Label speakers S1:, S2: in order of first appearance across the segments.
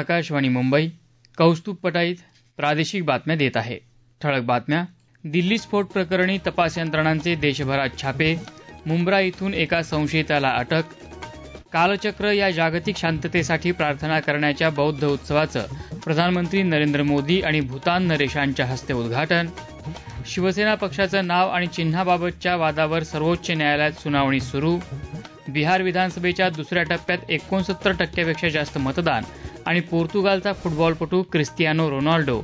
S1: आकाशवाणी मुंबई. कौस्तुभ पटाईत प्रादेशिक बातम्या देत आहे. ठळक बातम्या. दिल्ली स्फोट प्रकरणी तपास यंत्रणांचे देशभरात छापे. मुंब्रा इथून एका संशयिताला अटक. कालचक्र या जागतिक शांततेसाठी प्रार्थना करण्याच्या बौद्ध उत्सवाचं प्रधानमंत्री नरेंद्र मोदी आणि भूतान नरेशांच्या हस्ते उद्घाटन. शिवसेना पक्षाचं नाव आणि चिन्हाबाबतच्या वादावर सर्वोच्च न्यायालयात सुनावणी सुरू. बिहार विधानसभेच्या दुसऱ्या टप्प्यात 69% जास्त मतदान आणि पोर्तुगालचा फुटबॉलपटू क्रिस्टियानो रोनाल्डो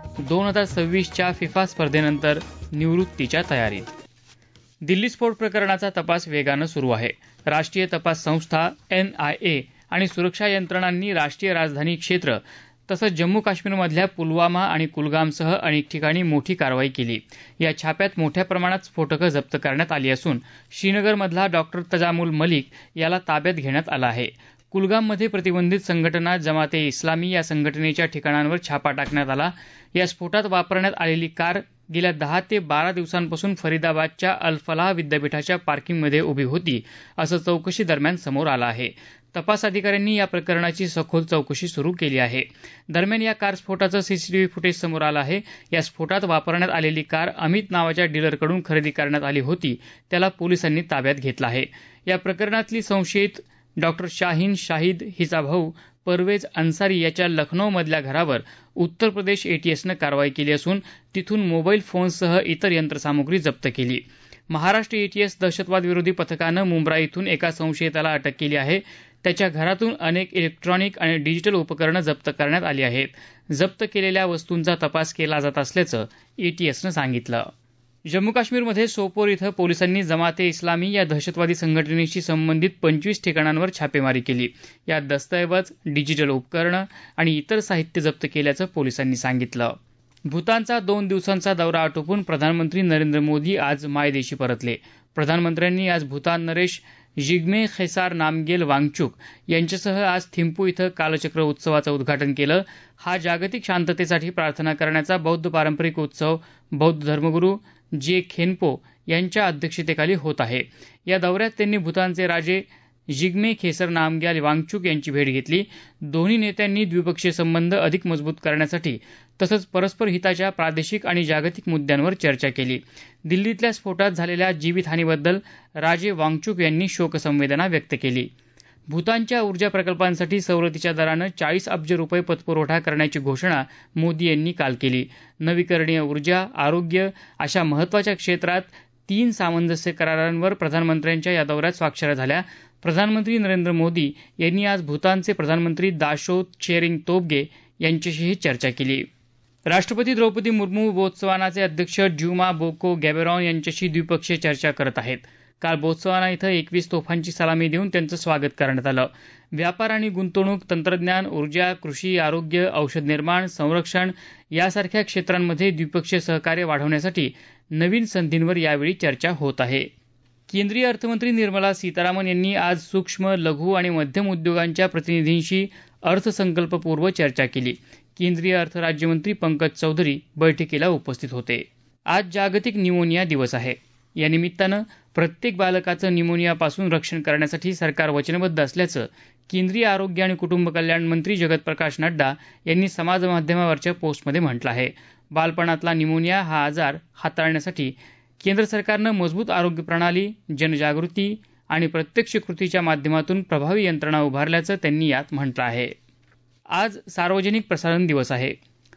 S1: 2026च्या फिफा स्पर्धेनंतर निवृत्तीच्या तयारीत. दिल्ली स्फोट प्रकरणाचा तपास वेगानं सुरू आहे. राष्ट्रीय तपास संस्था NIA आणि सुरक्षा यंत्रणांनी राष्ट्रीय राजधानी क्षेत्र तसंच जम्मू काश्मीरमधल्या पुलवामा आणि कुलगामसह अनेक ठिकाणी मोठी कारवाई केली. या छाप्यात मोठ्या प्रमाणात स्फोटकं जप्त करण्यात आली असून श्रीनगरमधला डॉक्टर तजामुल मलिक याला ताब्यात घेण्यात आलं आहे. कुलगाममध्ये प्रतिबंधित संघटना जमाते इस्लामी या संघटनेच्या ठिकाणांवर छापा टाकण्यात आला. या स्फोटात वापरण्यात आलेली कार गेल्या 10 ते 12 दिवसांपासून फरीदाबादच्या अल फलाह विद्यापीठाच्या पार्किंगमध्ये उभी होती, असं चौकशी दरम्यान समोर आलं आहे. तपास अधिकाऱ्यांनी या प्रकरणाची सखोल चौकशी सुरू केली आहे. दरम्यान या कार स्फोटाचं CCTV फुटेज समोर आलं आहे. या स्फोटात वापरण्यात आलेली कार अमित नावाच्या डीलरकडून खरेदी करण्यात आली होती. त्याला पोलिसांनी ताब्यात घेतलं आहे. या प्रकरणातली संशयित डॉक्टर शाहीन शाहिद हिचा भाऊ परवेज अन्सारी याच्या लखनौमधल्या घरावर उत्तर प्रदेश ATSनं कारवाई केली असून तिथून मोबाईल फोन्ससह इतर यंत्रसामुग्री जप्त केली. महाराष्ट्र ATS दहशतवाद विरोधी पथकानं मुंब्रा इथून एका संशयिताला अटक केली आहे. त्याच्या घरातून अनेक इलेक्ट्रॉनिक आणि डिजिटल उपकरणं जप्त करण्यात आली आहेत. जप्त केलेल्या वस्तूंचा तपास केला जात असल्याचं ATSनं सांगितलं. जम्मू काश्मीरमध्ये सोपोर इथं पोलिसांनी जमाते इस्लामी या दहशतवादी संघटनेशी संबंधित 25 ठिकाणांवर छापेमारी केली. यात दस्तऐवज, डिजिटल उपकरणं आणि इतर साहित्य जप्त केल्याचं पोलिसांनी सांगितलं. भूतानचा 2 दिवसांचा दौरा आटोपून प्रधानमंत्री नरेंद्र मोदी आज मायदेशी परतले. प्रधानमंत्र्यांनी आज भूतान नरेश जिग्मे खेसार नामग्येल वांगचुक यांच्यासह आज थिम्पू इथं कालचक्र उत्सवाचं उद्घाटन केलं. हा जागतिक शांततेसाठी प्रार्थना करण्याचा बौद्ध पारंपरिक उत्सव बौद्ध धर्मगुरू जे खेनपो यांच्या अध्यक्षतेखाली होत आहे. या दौऱ्यात त्यांनी भूतानचे राजे जिग्मे खेसर नामग्याल वांगचुक यांची भेट घेतली. दोन्ही नेत्यांनी द्विपक्षीय संबंध अधिक मजबूत करण्यासाठी तसंच परस्पर हिताच्या प्रादेशिक आणि जागतिक मुद्द्यांवर चर्चा केली. दिल्लीतल्या स्फोटात झालेल्या जीवितहानीबद्दल राजे वांगचुक यांनी शोकसंवेदना व्यक्त केली. भूतानच्या ऊर्जा प्रकल्पांसाठी सवलतीच्या दरानं 40 अब्ज रुपये पतपुरवठा करण्याची घोषणा मोदी यांनी काल केली. नवीकरणीय ऊर्जा, आरोग्य अशा महत्त्वाच्या क्षेत्रात 3 सामंजस्य करारांवर प्रधानमंत्र्यांच्या या दौऱ्यात स्वाक्षऱ्या झाल्या. प्रधानमंत्री नरेंद्र मोदी यांनी आज भूतानचे प्रधानमंत्री दाशो त्शेरिंग तोब्गे यांच्याशीही चर्चा केली. राष्ट्रपती द्रौपदी मुर्मू बोत्सवानाचे अध्यक्ष ड्युमा बोको गॅबेरॉन यांच्याशी द्विपक्षीय चर्चा करत आहेत. काल बोत्सवाना इथं 21 तोफांची सलामी देऊन त्यांचं स्वागत करण्यात आलं. व्यापार आणि गुंतवणूक, तंत्रज्ञान, ऊर्जा, कृषी, आरोग्य, औषध निर्माण, संरक्षण यासारख्या क्षेत्रांमध्ये द्विपक्षीय सहकार्य वाढवण्यासाठी नवीन संधींवर यावेळी चर्चा होत आहे. केंद्रीय अर्थमंत्री निर्मला सीतारामन यांनी आज सूक्ष्म, लघु आणि मध्यम उद्योगांच्या प्रतिनिधींशी अर्थसंकल्पपूर्व चर्चा केली. केंद्रीय अर्थ राज्यमंत्री पंकज चौधरी बैठकीला उपस्थित होते. आज जागतिक न्यूमोनिया दिवस आहे. या निमित्तानं प्रत्येक बालकाचं न्यूमोनियापासून रक्षण करण्यासाठी सरकार वचनबद्ध असल्याचं केंद्रीय आरोग्य आणि कुटुंब कल्याण मंत्री जगत प्रकाश नड्डा यांनी समाजमाध्यमावरच्या पोस्टमध्ये म्हटलं आहे. बालपणातला न्यूमोनिया हा आजार हाताळण्यासाठी केंद्र सरकारनं मजबूत आरोग्य प्रणाली, जनजागृती आणि प्रत्यक्ष कृतीच्या माध्यमातून प्रभावी यंत्रणा उभारल्याचं त्यांनी यात म्हटलं आहे. आज सार्वजनिक प्रसारण दिवस आहे.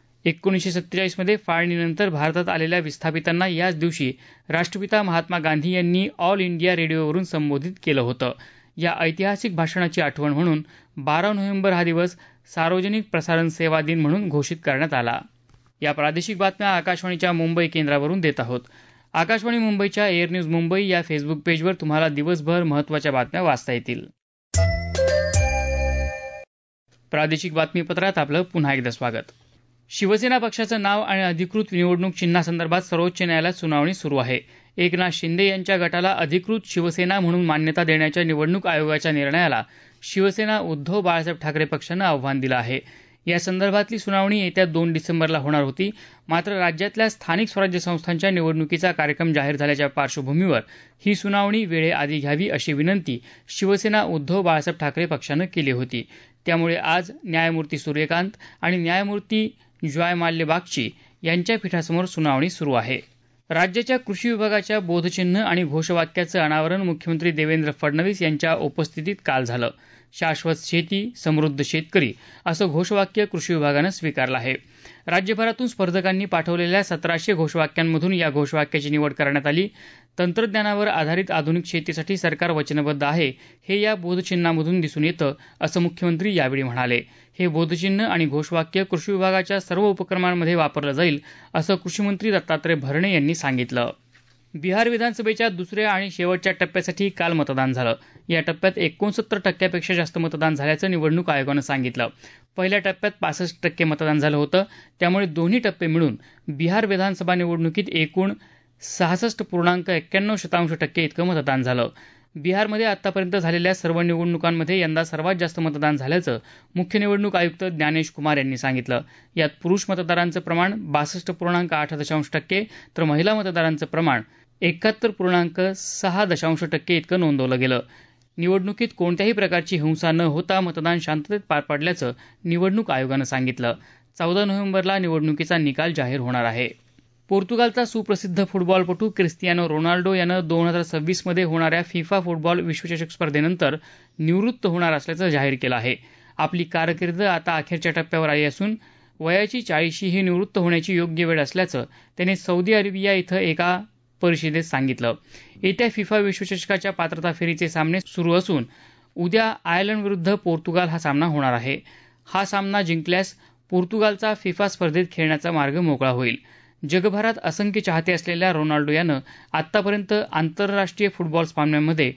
S1: 1947 मध्ये फाळणीनंतर भारतात आलेल्या विस्थापितांना याच दिवशी राष्ट्रपिता महात्मा गांधी यांनी ऑल इंडिया रेडिओवरून संबोधित केलं होतं. या ऐतिहासिक भाषणाची आठवण म्हणून 12 नोव्हेंबर हा दिवस सार्वजनिक प्रसारण सेवा दिन म्हणून घोषित करण्यात आला. या प्रादेशिक बातम्या आकाशवाणीच्या मुंबई केंद्रावरून देत आहोत. आकाशवाणी मुंबईच्या एअर न्यूज मुंबई या फेसबुक पेजवर तुम्हाला दिवसभर महत्त्वाच्या बातम्या वाचता येतील. प्रादेशिक बातमीपत्रात आपलं पुन्हा एकदा स्वागत. शिवसेना पक्षाचं नाव आणि अधिकृत निवडणूक चिन्हासंदर्भात सर्वोच्च न्यायालयात सुनावणी सुरू आहे. एकनाथ शिंदे यांच्या गटाला अधिकृत शिवसेना म्हणून मान्यता देण्याच्या निवडणूक आयोगाच्या निर्णयाला शिवसेना उद्धव बाळासाहेब ठाकरे पक्षानं आव्हान दिलं आहे. या संदर्भातली सुनावणी येत्या 2 डिसेंबरला होणार होती. मात्र राज्यातल्या स्थानिक स्वराज्य संस्थांच्या निवडणुकीचा कार्यक्रम जाहीर झाल्याच्या पार्श्वभूमीवर ही सुनावणी वेळेआधी घ्यावी अशी विनंती शिवसेना उद्धव बाळासाहेब ठाकरे पक्षानं केली होती. त्यामुळे आज न्यायमूर्ती सूर्यकांत आणि न्यायमूर्ती जॉय माल्य बागची यांच्या पीठासमोर सुनावणी सुरू आहे. राज्याच्या कृषी विभागाच्या बोधचिन्ह आणि घोषवाक्याचं अनावरण मुख्यमंत्री देवेंद्र फडणवीस यांच्या उपस्थितीत काल झालं. शाश्वत शेती, समृद्ध शेतकरी असं घोषवाक्य कृषी विभागानं स्वीकारलं आहे. राज्यभरातून स्पर्धकांनी पाठवलेल्या 1700 घोषवाक्यांमधून या घोषवाक्याची निवड करण्यात आली. तंत्रज्ञानावर आधारित आधुनिक शेतीसाठी सरकार वचनबद्ध आहे, हे या बोधचिन्हामधून दिसून येतं, असं मुख्यमंत्री यावेळी म्हणाले. हे बोधचिन्ह आणि घोषवाक्य कृषी विभागाच्या सर्व उपक्रमांमध्ये वापरलं जाईल, असं कृषीमंत्री दत्तात्रय भरणे यांनी सांगितलं. बिहार विधानसभेच्या दुसऱ्या आणि शेवटच्या टप्प्यासाठी काल मतदान झालं. या टप्प्यात 69% जास्त मतदान झाल्याचं निवडणूक आयोगानं सांगितलं. पहिल्या टप्प्यात 65% मतदान झालं होतं. त्यामुळे दोन्ही टप्पे मिळून बिहार विधानसभा निवडणुकीत एकूण 66.91% इतकं मतदान झालं. बिहारमध्ये आतापर्यंत झालेल्या सर्व निवडणुकांमध्ये यंदा सर्वात जास्त मतदान झाल्याचं मुख्य निवडणूक आयुक्त ज्ञानेश कुमार यांनी सांगितलं. यात पुरुष मतदारांचं प्रमाण 62.8% तर महिला मतदारांचं प्रमाण 71.6% इतकं नोंदवलं गेलं. निवडणुकीत कोणत्याही प्रकारची हिंसा न होता मतदान शांततेत पार पडल्याचं निवडणूक आयोगानं सांगितलं. 14 नोव्हेंबरला निवडणुकीचा निकाल जाहीर होणार आहे. पोर्तुगालचा सुप्रसिद्ध फुटबॉलपटू क्रिस्टियानो रोनाल्डो यानं 2026 मध्ये होणाऱ्या फिफा फुटबॉल विश्वचषक स्पर्धेनंतर निवृत्त होणार असल्याचं जाहीर केलं आहे. आपली कारकीर्द आता अखेरच्या टप्प्यावर आली असून वयाची 40 ही निवृत्त होण्याची योग्य वेळ असल्याचं त्याने सौदी अरेबिया इथं एका परिषदेत सांगितलं. येत्या फिफा विश्वचषकाच्या पात्रता फेरीचे सामने सुरू असून उद्या आयर्लंड विरुद्ध पोर्तुगाल हा सामना होणार आहे. हा सामना जिंकल्यास पोर्तुगालचा फिफा स्पर्धेत खेळण्याचा मार्ग मोकळा होईल. जगभरात असंख्य चाहते असलेल्या रोनाल्डो यानं आतापर्यंत आंतरराष्ट्रीय फुटबॉल सामन्यांमध्ये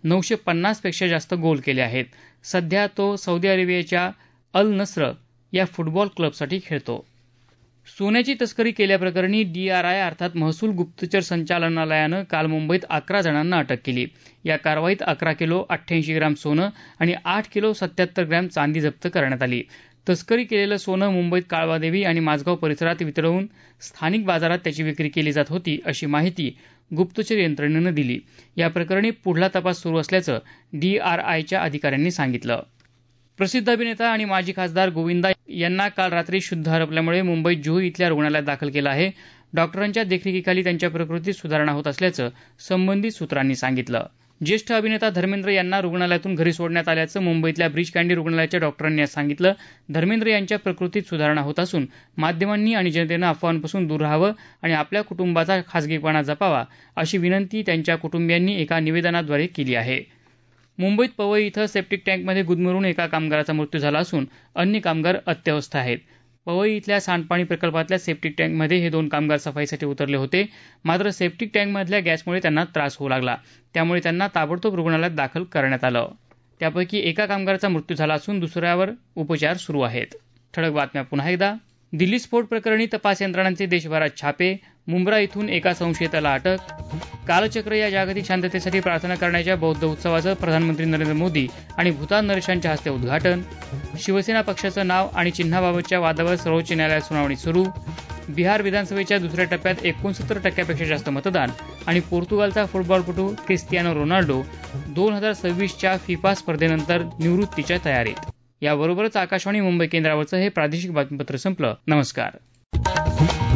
S1: 950 पेक्षा जास्त गोल केले आहेत. सध्या तो सौदी अरेबियाच्या अल नस्र या फुटबॉल क्लबसाठी खेळतो. सोन्याची तस्करी केल्याप्रकरणी DRI अर्थात महसूल गुप्तचर संचालनालयानं काल मुंबईत 11 जणांना अटक केली. या कारवाईत 11 किलो 88 ग्रॅम सोनं आणि 8 किलो 77 ग्रॅम चांदी जप्त करण्यात आली. तस्करी केलेलं सोनं मुंबईत काळबादेवी आणि माझगाव परिसरात वितळवून स्थानिक बाजारात त्याची विक्री केली जात होती, अशी माहिती गुप्तचर यंत्रणेनं दिली. या प्रकरणी पुढला तपास सुरू असल्याचं DRIच्या अधिकाऱ्यांनी सांगितलं. प्रसिद्ध अभिनेता आणि माजी खासदार गोविंदा यांना काल रात्री शुद्ध हरपल्यामुळे मुंबईत जुहू इथल्या रुग्णालयात दाखल केलं आहे. डॉक्टरांच्या देखरेखीखाली त्यांच्या प्रकृतीत सुधारणा होत असल्याचं संबंधित सूत्रांनी सांगितलं. ज्येष्ठ अभिनेता धर्मेंद्र यांना रुग्णालयातून घरी सोडण्यात आल्याचं मुंबईतल्या ब्रीच कँडी रुग्णालयाच्या डॉक्टरांनी आज सांगितलं. धर्मेंद्र यांच्या प्रकृतीत सुधारणा होत असून माध्यमांनी आणि जनतेनं अफवांपासून दूर राहावं आणि आपल्या कुटुंबाचा खासगीपणा जपावा, अशी विनंती त्यांच्या कुटुंबियांनी एका निवेदनाद्वारे केली आहे. मुंबईत पवई इथं सेप्टिक टँकमध्ये गुदमरून एका कामगाराचा मृत्यू झाला असून अन्य कामगार अत्यवस्थ आहेत. पवई इथल्या सांडपाणी प्रकल्पातल्या सेप्टिक टँकमध्ये हे 2 कामगार सफाईसाठी उतरले होते. मात्र सेप्टिक टँकमधल्या गॅसमुळे त्यांना त्रास होऊ लागला. त्यामुळे त्यांना ताबडतोब रुग्णालयात दाखल करण्यात आलं. त्यापैकी एका कामगाराचा मृत्यू झाला असून दुसऱ्यावर उपचार सुरू आहेत. ठळक बातम्या पुन्हा एकदा. दिल्ली स्फोट प्रकरणी तपास यंत्रणांचे देशभरात छापे. मुंब्रा इथून एका संशयिताला अटक. कालचक्र या जागतिक शांततेसाठी प्रार्थना करण्याच्या बौद्ध उत्सवाचं प्रधानमंत्री नरेंद्र मोदी आणि भूतान नरेशांच्या हस्ते उद्घाटन. शिवसेना पक्षाचं नाव आणि चिन्हाबाबतच्या वादावर सर्वोच्च न्यायालयात सुनावणी सुरू. बिहार विधानसभेच्या दुसऱ्या टप्प्यात 69% जास्त मतदान आणि पोर्तुगालचा फुटबॉलपटू क्रिस्टियानो रोनाल्डो 2026च्या फिफा स्पर्धेनंतर निवृत्तीच्या तयारीत. याबरोबरच आकाशवाणी मुंबई केंद्रावरचं हे प्रादेशिक बातमीपत्र संपलं. नमस्कार.